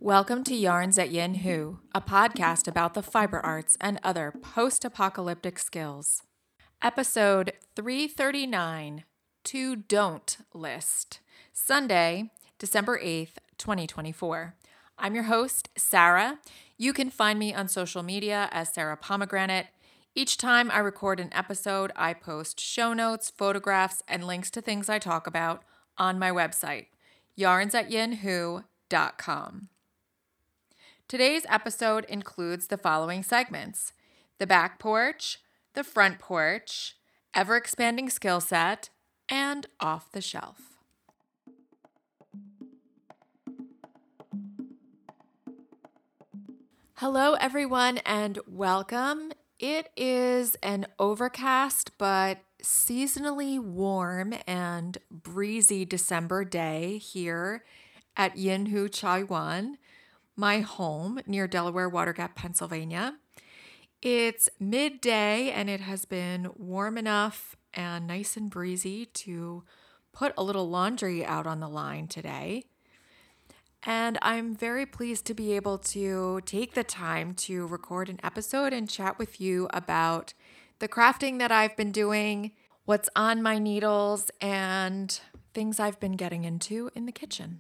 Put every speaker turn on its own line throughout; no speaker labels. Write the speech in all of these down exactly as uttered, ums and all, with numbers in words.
Welcome to Yarns at Yin Hu, a podcast about the fiber arts and other post-apocalyptic skills. Episode three thirty-nine, To Don't List, Sunday, December eighth, twenty twenty-four. I'm your host, Sarah. You can find me on social media as Sarah Pomegranate. Each time I record an episode, I post show notes, photographs, and links to things I talk about on my website, yarns at yin hu dot com. Today's episode includes the following segments: the back porch, the front porch, ever-expanding skill set, and off the shelf. Hello, everyone, and welcome. It is an overcast but seasonally warm and breezy December day here at Yin Hu Chai Wan, my home near Delaware Water Gap, Pennsylvania. It's midday and it has been warm enough and nice and breezy to put a little laundry out on the line today. And I'm very pleased to be able to take the time to record an episode and chat with you about the crafting that I've been doing, what's on my needles, and things I've been getting into in the kitchen.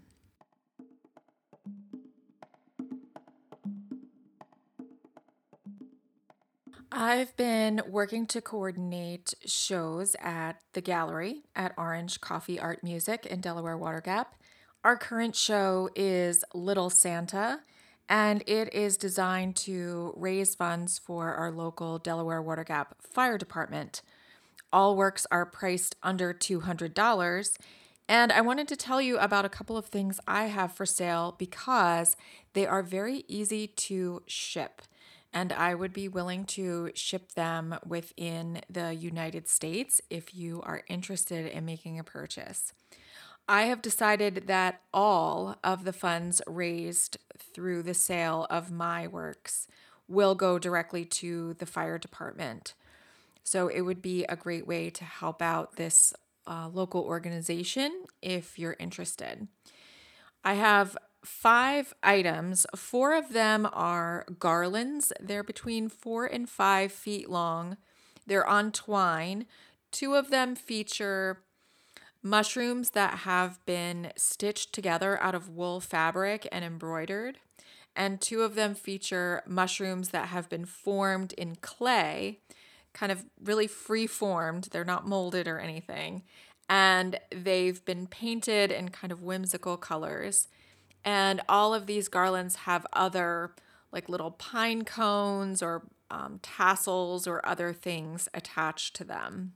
I've been working to coordinate shows at the gallery at Orange Coffee Art Music in Delaware Water Gap. Our current show is Little Santa, and it is designed to raise funds for our local Delaware Water Gap Fire Department. All works are priced under two hundred dollars, and I wanted to tell you about a couple of things I have for sale because they are very easy to ship. And I would be willing to ship them within the United States if you are interested in making a purchase. I have decided that all of the funds raised through the sale of my works will go directly to the fire department. So it would be a great way to help out this uh, local organization if you're interested. I have five items. Four of them are garlands. They're between four and five feet long. They're on twine. Two of them feature mushrooms that have been stitched together out of wool fabric and embroidered. And two of them feature mushrooms that have been formed in clay, kind of really free formed. They're not molded or anything. And they've been painted in kind of whimsical colors. And all of these garlands have other like little pine cones or um, tassels or other things attached to them.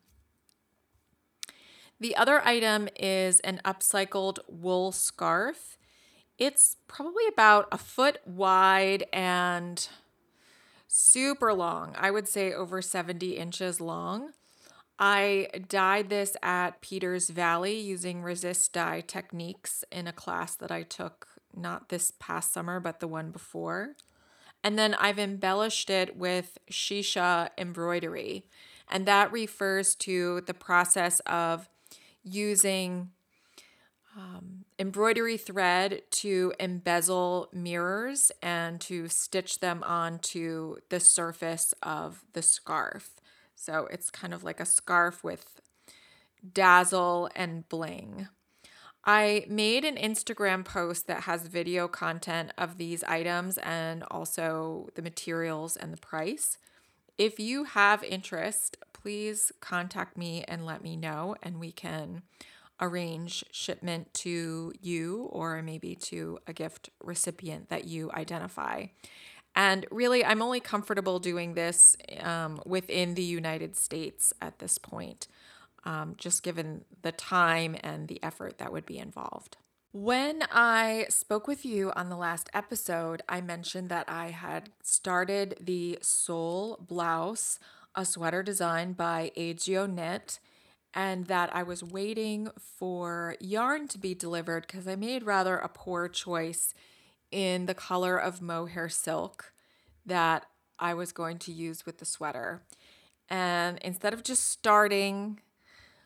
The other item is an upcycled wool scarf. It's probably about a foot wide and super long. I would say over seventy inches long. I dyed this at Peters Valley using resist dye techniques in a class that I took not this past summer, but the one before. And then I've embellished it with shisha embroidery. And that refers to the process of using um, embroidery thread to embezzle mirrors and to stitch them onto the surface of the scarf. So it's kind of like a scarf with dazzle and bling. I made an Instagram post that has video content of these items and also the materials and the price. If you have interest, please contact me and let me know, and we can arrange shipment to you or maybe to a gift recipient that you identify. And really, I'm only comfortable doing this um, within the United States at this point. Um, just given the time and the effort that would be involved. When I spoke with you on the last episode, I mentioned that I had started the Soul Blouse, a sweater designed by Agio Knit, and that I was waiting for yarn to be delivered because I made rather a poor choice in the color of mohair silk that I was going to use with the sweater. And instead of just starting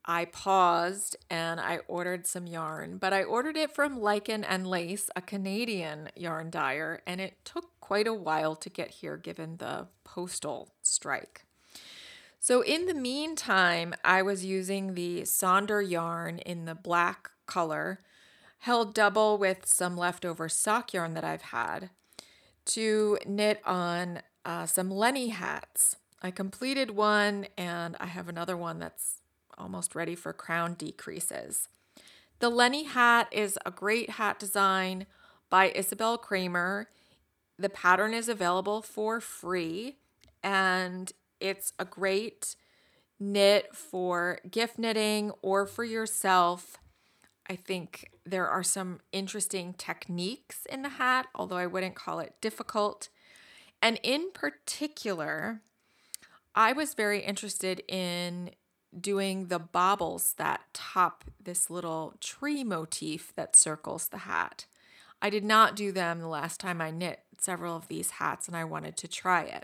I paused and I ordered some yarn, but I ordered it from Lichen and Lace, a Canadian yarn dyer, and it took quite a while to get here given the postal strike. So in the meantime, I was using the Sonder yarn in the black color, held double with some leftover sock yarn that I've had, to knit on uh, some Lenny hats. I completed one and I have another one that's almost ready for crown decreases. The Lenny hat is a great hat design by Isabel Kramer. The pattern is available for free and it's a great knit for gift knitting or for yourself. I think there are some interesting techniques in the hat, although I wouldn't call it difficult. And in particular, I was very interested in doing the baubles that top this little tree motif that circles the hat. I did not do them the last time I knit several of these hats, and I wanted to try it.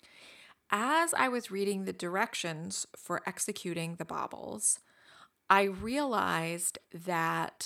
As I was reading the directions for executing the baubles, I realized that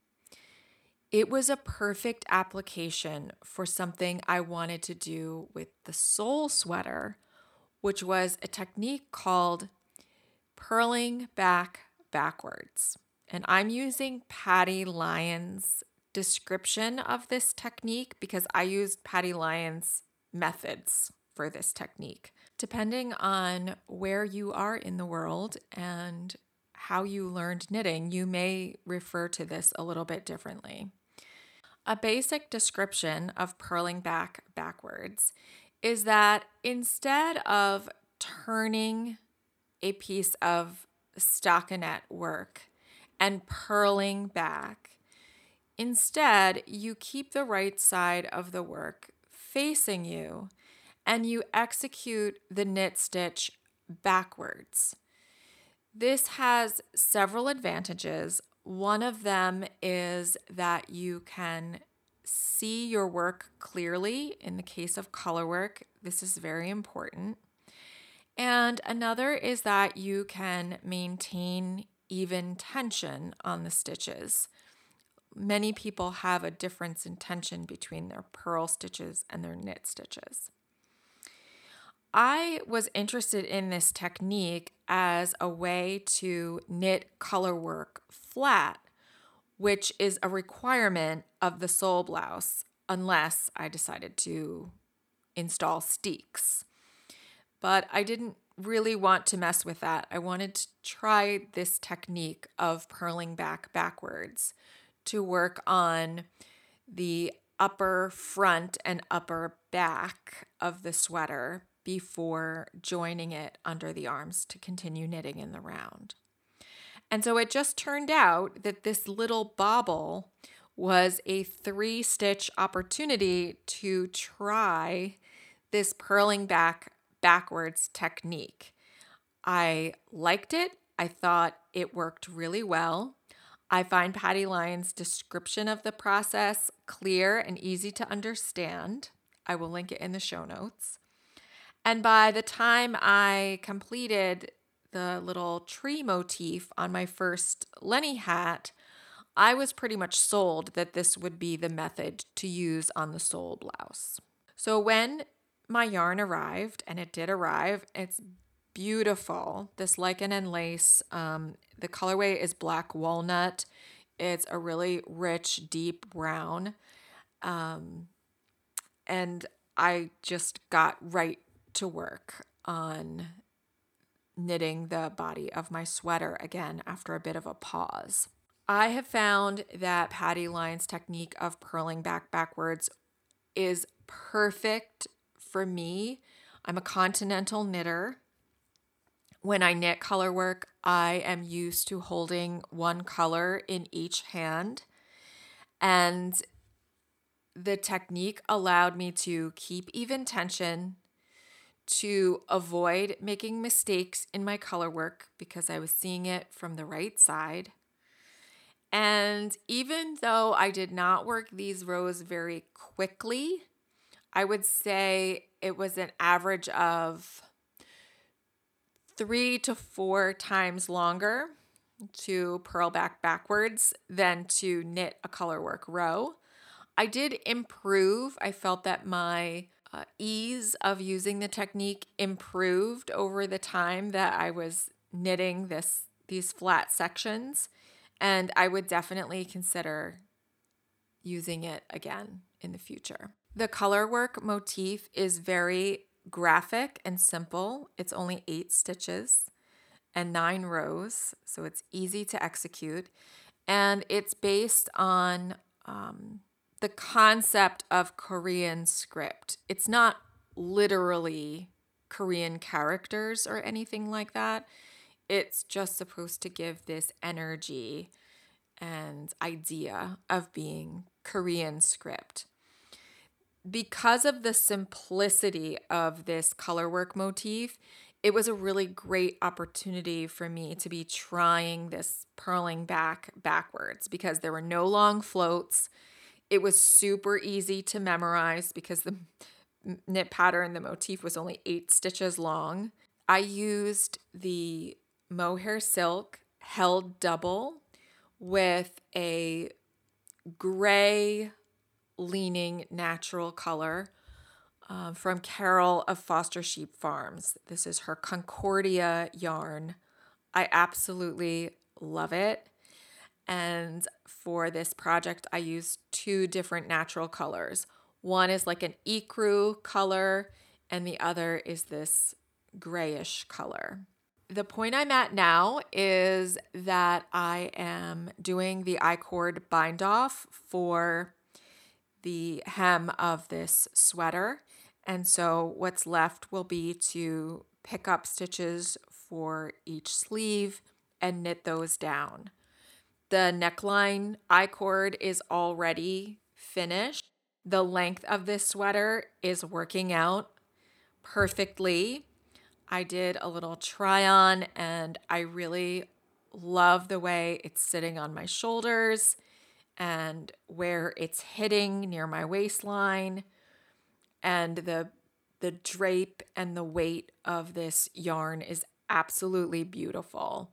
it was a perfect application for something I wanted to do with the sole sweater, which was a technique called purling back backwards. And I'm using Patty Lyons' description of this technique because I used Patty Lyons' methods for this technique. Depending on where you are in the world and how you learned knitting, you may refer to this a little bit differently. A basic description of purling back backwards is that instead of turning a piece of stockinette work and purling back, instead you keep the right side of the work facing you and you execute the knit stitch backwards. This has several advantages. One of them is that you can see your work clearly. In the case of color work, this is very important. And another is that you can maintain even tension on the stitches. Many people have a difference in tension between their purl stitches and their knit stitches. I was interested in this technique as a way to knit color work flat, which is a requirement of the sole blouse, unless I decided to install steeks. But I didn't really want to mess with that. I wanted to try this technique of purling back backwards to work on the upper front and upper back of the sweater before joining it under the arms to continue knitting in the round. And so it just turned out that this little bauble was a three-stitch opportunity to try this purling back backwards technique. I liked it. I thought it worked really well. I find Patty Lyons' description of the process clear and easy to understand. I will link it in the show notes. And by the time I completed the little tree motif on my first Lenny hat, I was pretty much sold that this would be the method to use on the sole blouse. So when my yarn arrived, and it did arrive, it's beautiful. This Lichen and Lace, um, the colorway is black walnut. It's a really rich, deep brown. Um, and I just got right to work on knitting the body of my sweater again after a bit of a pause. I have found that Patty Lyons' technique of purling back backwards is perfect for me. I'm a continental knitter. When I knit color work, I am used to holding one color in each hand. And the technique allowed me to keep even tension, to avoid making mistakes in my color work because I was seeing it from the right side. And even though I did not work these rows very quickly, I would say it was an average of three to four times longer to purl back backwards than to knit a colorwork row. I did improve. I felt that my uh, ease of using the technique improved over the time that I was knitting this these flat sections, and I would definitely consider using it again in the future. The colorwork motif is very graphic and simple. It's only eight stitches and nine rows, so it's easy to execute. And it's based on um, the concept of Korean script. It's not literally Korean characters or anything like that. It's just supposed to give this energy and idea of being Korean script. Because of the simplicity of this colorwork motif, it was a really great opportunity for me to be trying this purling back backwards because there were no long floats. It was super easy to memorize because the knit pattern, the motif was only eight stitches long. I used the mohair silk held double with a gray leaning natural color uh, from Carol of Foster Sheep Farms. This is her Concordia yarn. I absolutely love it. And for this project, I used two different natural colors. One is like an ecru color, and the other is this grayish color. The point I'm at now is that I am doing the I-cord bind off for the hem of this sweater. And so what's left will be to pick up stitches for each sleeve and knit those down. The neckline I-cord is already finished. The length of this sweater is working out perfectly. I did a little try on and I really love the way it's sitting on my shoulders and where it's hitting near my waistline, and the the drape and the weight of this yarn is absolutely beautiful.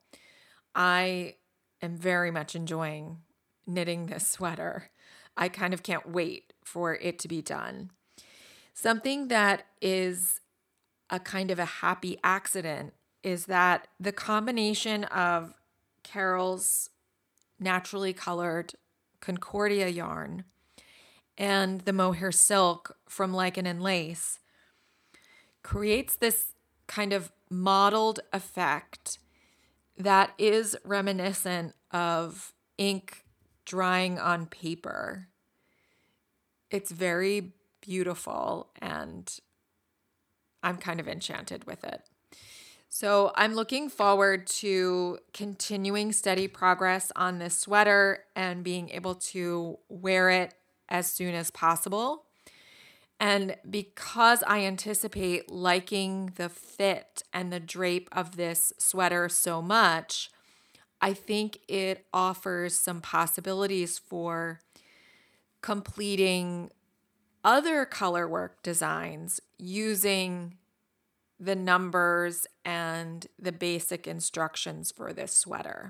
I am very much enjoying knitting this sweater. I kind of can't wait for it to be done. Something that is a kind of a happy accident is that the combination of Carol's naturally colored Concordia yarn and the mohair silk from Lichen and Lace creates this kind of mottled effect that is reminiscent of ink drying on paper. It's very beautiful and I'm kind of enchanted with it. So I'm looking forward to continuing steady progress on this sweater and being able to wear it as soon as possible. And because I anticipate liking the fit and the drape of this sweater so much, I think it offers some possibilities for completing other colorwork designs using the numbers and the basic instructions for this sweater.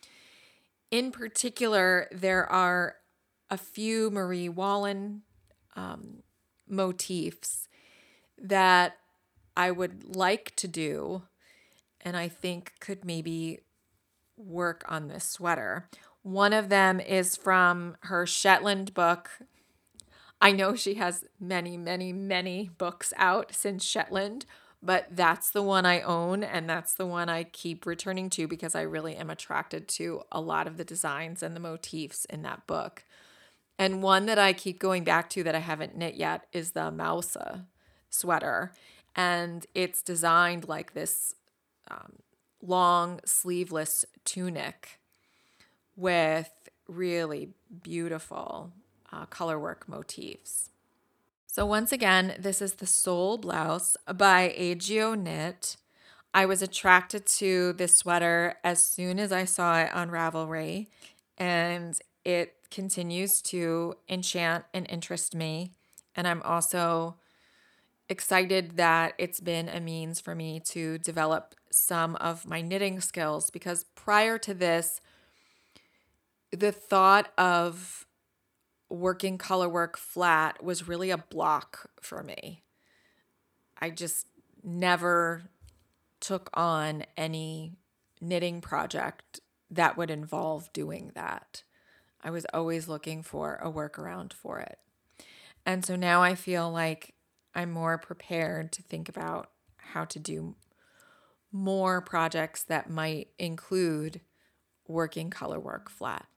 In particular, there are a few Marie Wallin um, motifs that I would like to do and I think could maybe work on this sweater. One of them is from her Shetland book. I know she has many, many, many books out since Shetland, but that's the one I own and that's the one I keep returning to because I really am attracted to a lot of the designs and the motifs in that book. And one that I keep going back to that I haven't knit yet is the Mausa sweater. And it's designed like this um, long sleeveless tunic with really beautiful uh, colorwork motifs. So once again, this is the Soul Blouse by A G O Knit. I was attracted to this sweater as soon as I saw it on Ravelry, and it continues to enchant and interest me. And I'm also excited that it's been a means for me to develop some of my knitting skills, because prior to this, the thought of working color work flat was really a block for me. I just never took on any knitting project that would involve doing that. I was always looking for a workaround for it. And so now I feel like I'm more prepared to think about how to do more projects that might include working color work flat.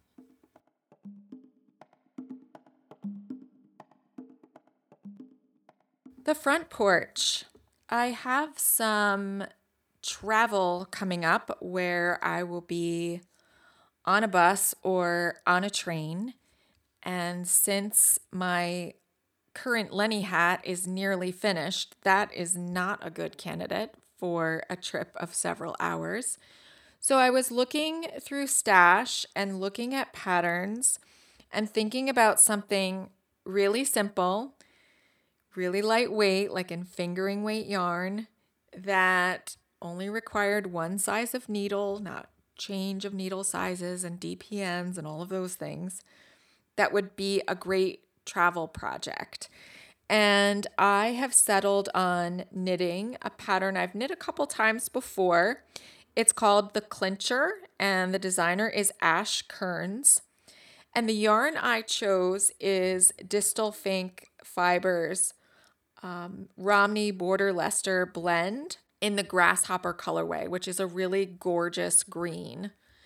The front porch. I have some travel coming up where I will be on a bus or on a train. And since my current Lenny hat is nearly finished, that is not a good candidate for a trip of several hours. So I was looking through Stash and looking at patterns and thinking about something really simple, really lightweight, like in fingering weight yarn, that only required one size of needle, not change of needle sizes and D P Ns and all of those things. That would be a great travel project. And I have settled on knitting a pattern I've knit a couple times before. It's called the Clincher, and the designer is Ash Kearns. And the yarn I chose is Distal Fink Fibers um, Romney Border Leicester blend in the Grasshopper colorway, which is a really gorgeous green.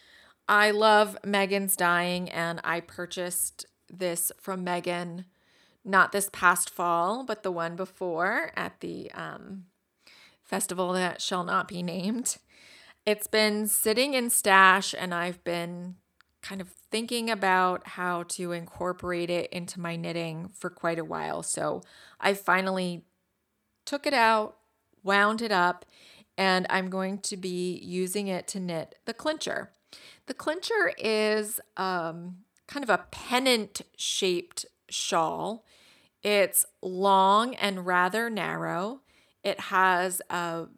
I love Megan's dyeing, and I purchased this from Megan, not this past fall, but the one before at the um, festival that shall not be named. It's been sitting in Stash, and I've been kind of thinking about how to incorporate it into my knitting for quite a while. So I finally took it out, wound it up, and I'm going to be using it to knit the Clincher. The Clincher is um, kind of a pennant-shaped shawl. It's long and rather narrow. It has a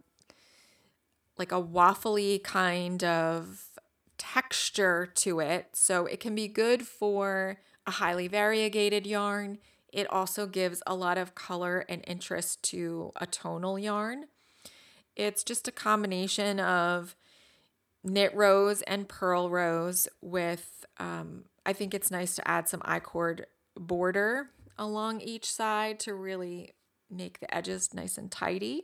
like a waffly kind of texture to it, so it can be good for a highly variegated yarn. It also gives a lot of color and interest to a tonal yarn. It's just a combination of knit rows and purl rows with, um, I think it's nice to add some I-cord border along each side to really make the edges nice and tidy.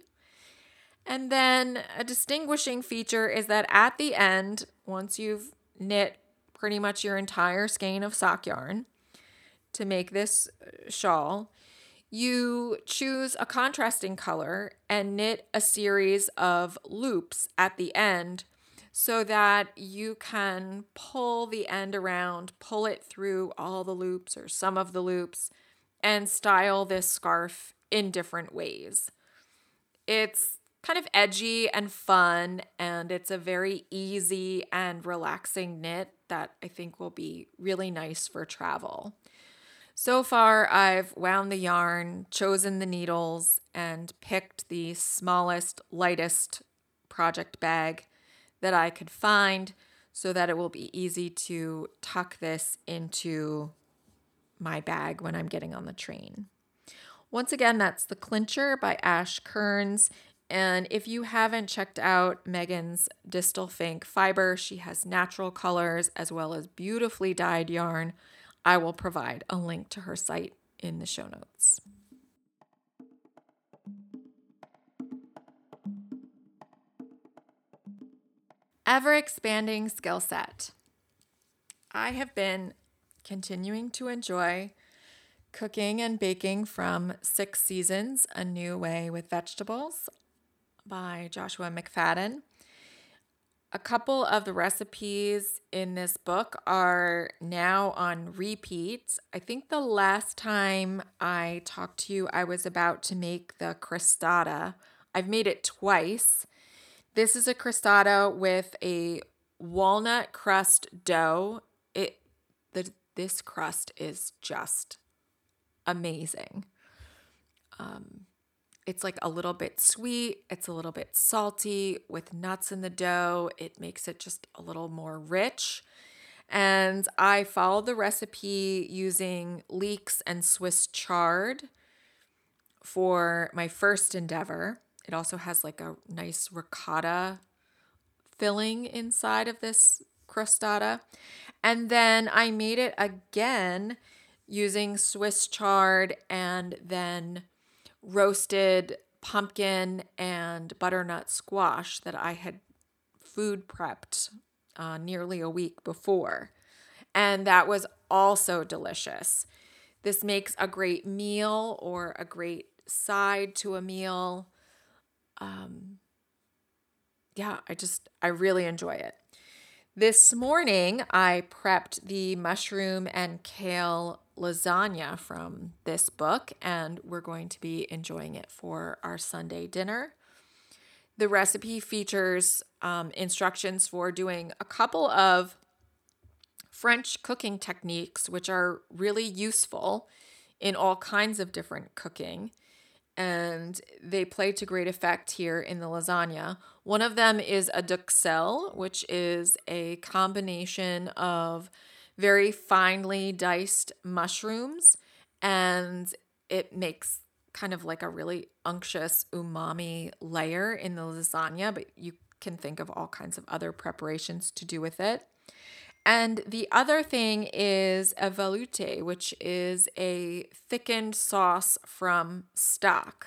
And then a distinguishing feature is that at the end, once you've knit pretty much your entire skein of sock yarn to make this shawl, you choose a contrasting color and knit a series of loops at the end so that you can pull the end around, pull it through all the loops or some of the loops, and style this scarf in different ways. It's kind of edgy and fun, and it's a very easy and relaxing knit that I think will be really nice for travel. So far, I've wound the yarn, chosen the needles, and picked the smallest, lightest project bag that I could find so that it will be easy to tuck this into my bag when I'm getting on the train. Once again, that's The Clincher by Ash Kearns. And if you haven't checked out Megan's Distal Fink fiber, she has natural colors as well as beautifully dyed yarn. I will provide a link to her site in the show notes. Ever expanding skill set. I have been continuing to enjoy cooking and baking from Six Seasons, A New Way with Vegetables by Joshua McFadden. A couple of the recipes in this book are now on repeat. I think the last time I talked to you, I was about to make the crostata. I've made it twice. This is a crostata with a walnut crust dough. It the this crust is just amazing. Um, It's like a little bit sweet, it's a little bit salty with nuts in the dough. It makes it just a little more rich. And I followed the recipe using leeks and Swiss chard for my first endeavor. It also has like a nice ricotta filling inside of this crostata. And then I made it again using Swiss chard and then roasted pumpkin and butternut squash that I had food prepped uh, nearly a week before. And that was also delicious. This makes a great meal or a great side to a meal. Um, yeah, I just, I really enjoy it. This morning, I prepped the mushroom and kale lasagna from this book, and we're going to be enjoying it for our Sunday dinner. The recipe features um, instructions for doing a couple of French cooking techniques, which are really useful in all kinds of different cooking, and they play to great effect here in the lasagna. One of them is a duxelle, which is a combination of very finely diced mushrooms, and it makes kind of like a really unctuous umami layer in the lasagna, but you can think of all kinds of other preparations to do with it. And the other thing is a velouté, which is a thickened sauce from stock.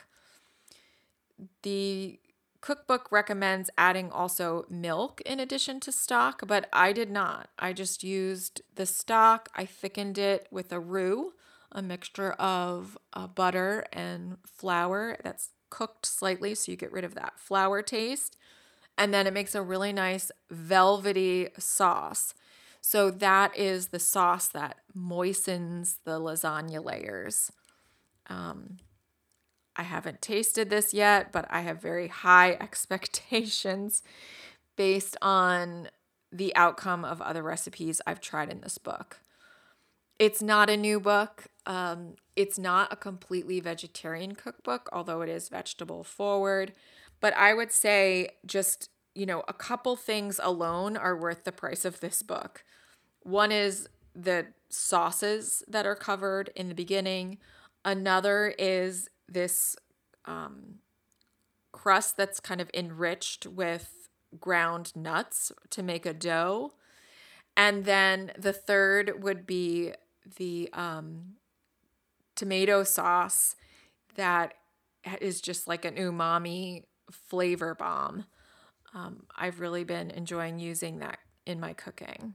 The cookbook recommends adding also milk in addition to stock, but I did not. I just used the stock. I thickened it with a roux, a mixture of uh, butter and flour that's cooked slightly so you get rid of that flour taste. And then it makes a really nice velvety sauce. So that is the sauce that moistens the lasagna layers. Um, I haven't tasted this yet, but I have very high expectations based on the outcome of other recipes I've tried in this book. It's not a new book. Um, it's not a completely vegetarian cookbook, although it is vegetable forward. But I would say just, you know, a couple things alone are worth the price of this book. One is the sauces that are covered in the beginning. Another is this um, crust that's kind of enriched with ground nuts to make a dough. And then the third would be the um, tomato sauce that is just like an umami flavor bomb. Um, I've really been enjoying using that in my cooking.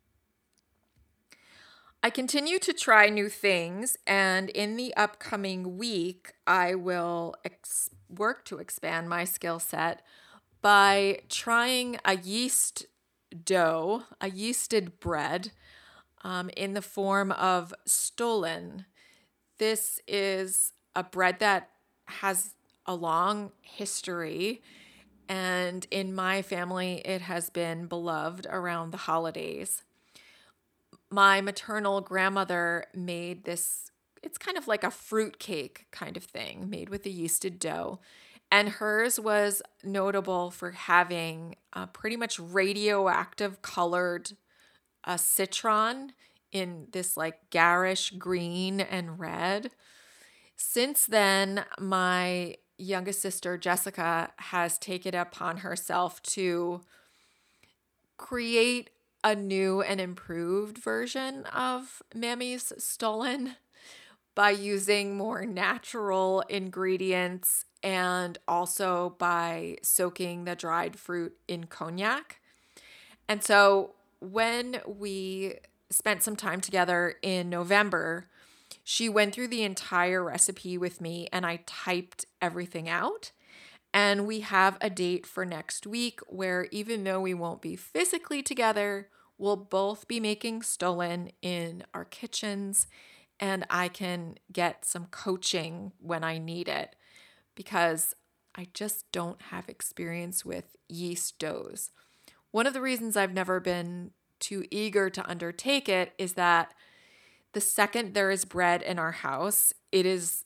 I continue to try new things, and in the upcoming week, I will ex- work to expand my skill set by trying a yeast dough, a yeasted bread, um, in the form of stollen. This is a bread that has a long history, and in my family, it has been beloved around the holidays. My maternal grandmother made this, it's kind of like a fruit cake kind of thing made with the yeasted dough. And hers was notable for having uh, pretty much radioactive colored uh, citron in this like garish green and red. Since then, my youngest sister, Jessica, has taken it upon herself to create a new and improved version of Mammy's Stollen by using more natural ingredients and also by soaking the dried fruit in cognac. And so when we spent some time together in November, she went through the entire recipe with me and I typed everything out. And we have a date for next week where even though we won't be physically together, we'll both be making stollen in our kitchens and I can get some coaching when I need it because I just don't have experience with yeast doughs. One of the reasons I've never been too eager to undertake it is that the second there is bread in our house, it is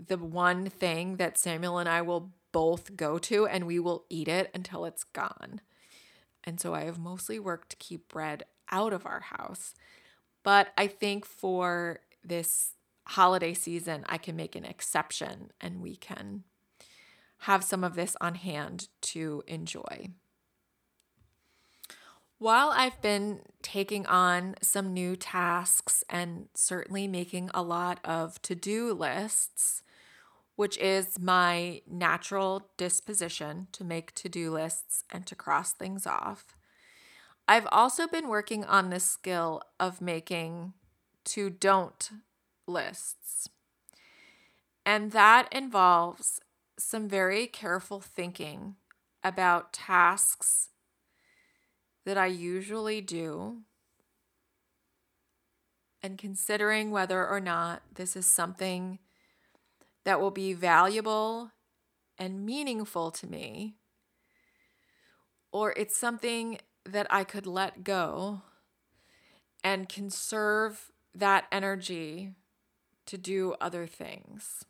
the one thing that Samuel and I will both go to, and we will eat it until it's gone. And so I have mostly worked to keep bread out of our house. But I think for this holiday season, I can make an exception and we can have some of this on hand to enjoy. While I've been taking on some new tasks and certainly making a lot of to-do lists, which is my natural disposition to make to-do lists and to cross things off, I've also been working on the skill of making to-don't lists. And that involves some very careful thinking about tasks that I usually do and considering whether or not this is something that will be valuable and meaningful to me, or it's something that I could let go and conserve that energy to do other things.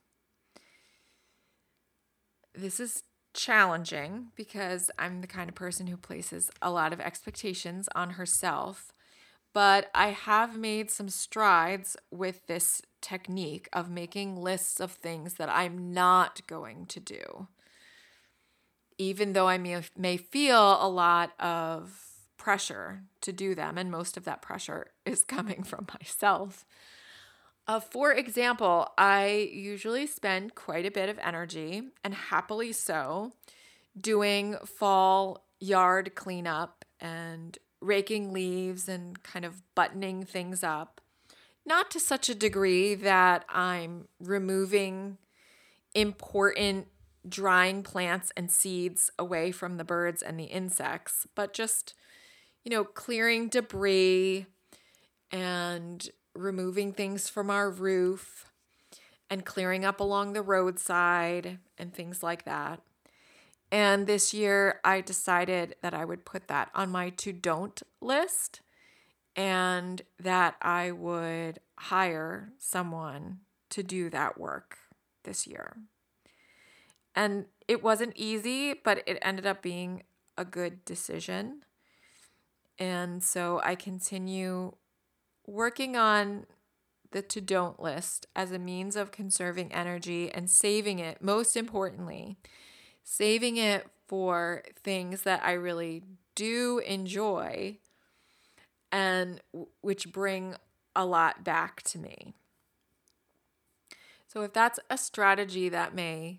This is challenging because I'm the kind of person who places a lot of expectations on herself, but I have made some strides with this technique of making lists of things that I'm not going to do, even though I may, may feel a lot of pressure to do them, and most of that pressure is coming from myself. Uh, for example, I usually spend quite a bit of energy, and happily so, doing fall yard cleanup and raking leaves and kind of buttoning things up. Not to such a degree that I'm removing important drying plants and seeds away from the birds and the insects, but just, you know, clearing debris and removing things from our roof and clearing up along the roadside and things like that. And this year I decided that I would put that on my to-don't list and that I would hire someone to do that work this year. And it wasn't easy, but it ended up being a good decision. And so I continue working on the to-don't list as a means of conserving energy and saving it, most importantly, saving it for things that I really do enjoy and w- which bring a lot back to me. So if that's a strategy that may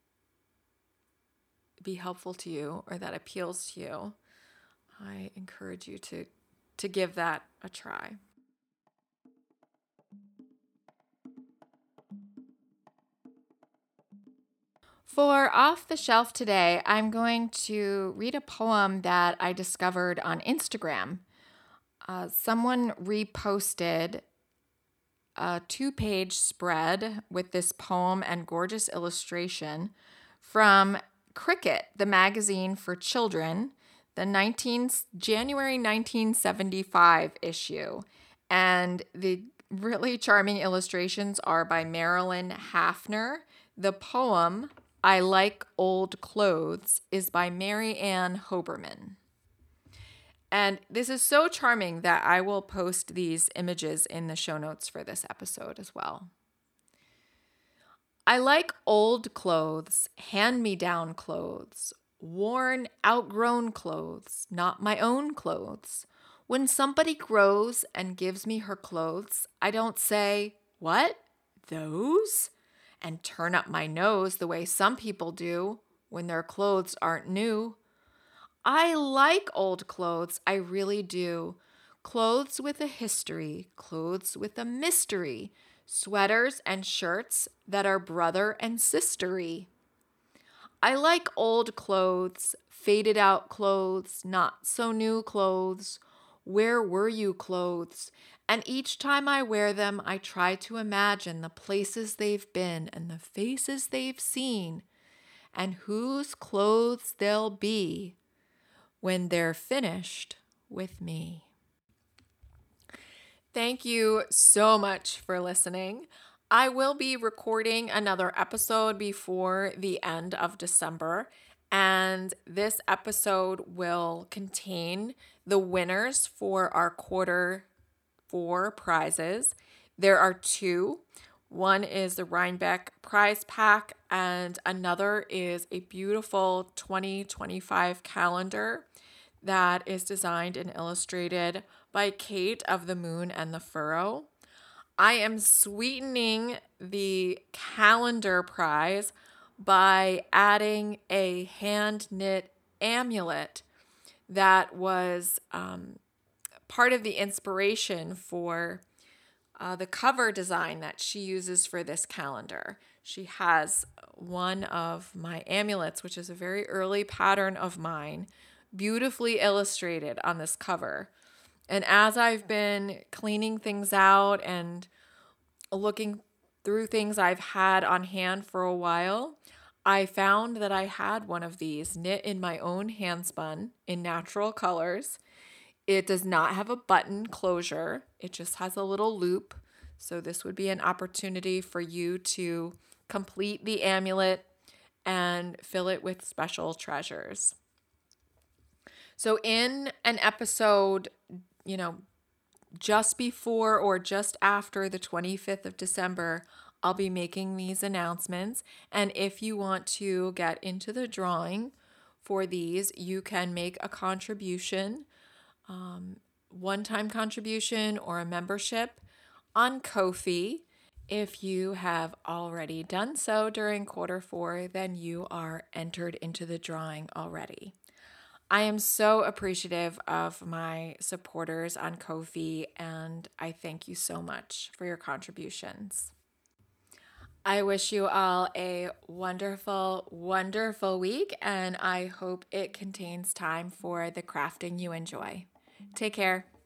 be helpful to you or that appeals to you, I encourage you to, to give that a try. For Off the Shelf today, I'm going to read a poem that I discovered on Instagram. Uh, someone reposted a two-page spread with this poem and gorgeous illustration from Cricket, the magazine for children, the nineteen January nineteen seventy-five issue. And the really charming illustrations are by Marilyn Hafner. The poem, I Like Old Clothes, is by Mary Ann Hoberman. And this is so charming that I will post these images in the show notes for this episode as well. I like old clothes, hand-me-down clothes, worn, outgrown clothes, not my own clothes. When somebody grows and gives me her clothes, I don't say, "What? Those?" and turn up my nose the way some people do when their clothes aren't new. I like old clothes, I really do. Clothes with a history, clothes with a mystery, sweaters and shirts that are brother and sistery. I like old clothes, faded out clothes, not so new clothes. Where were you clothes? And each time I wear them, I try to imagine the places they've been and the faces they've seen and whose clothes they'll be when they're finished with me. Thank you so much for listening. I will be recording another episode before the end of December, and this episode will contain the winners for our quarter four prizes. There are two. One is the Rhinebeck prize pack, and another is a beautiful twenty twenty-five calendar that is designed and illustrated by Kate of the Moon and the Furrow. I am sweetening the calendar prize by adding a hand knit amulet that was um, part of the inspiration for uh, the cover design that she uses for this calendar. She has one of my amulets, which is a very early pattern of mine, beautifully illustrated on this cover. And as I've been cleaning things out and looking through things I've had on hand for a while, I found that I had one of these knit in my own handspun in natural colors. It does not have a button closure. It just has a little loop. So this would be an opportunity for you to complete the amulet and fill it with special treasures. So in an episode, you know, just before or just after the twenty-fifth of December, I'll be making these announcements. And if you want to get into the drawing for these, you can make a contribution, um, one-time contribution or a membership on Ko-fi. If you have already done so during quarter four, then you are entered into the drawing already. I am so appreciative of my supporters on Ko-fi, and I thank you so much for your contributions. I wish you all a wonderful, wonderful week, and I hope it contains time for the crafting you enjoy. Take care.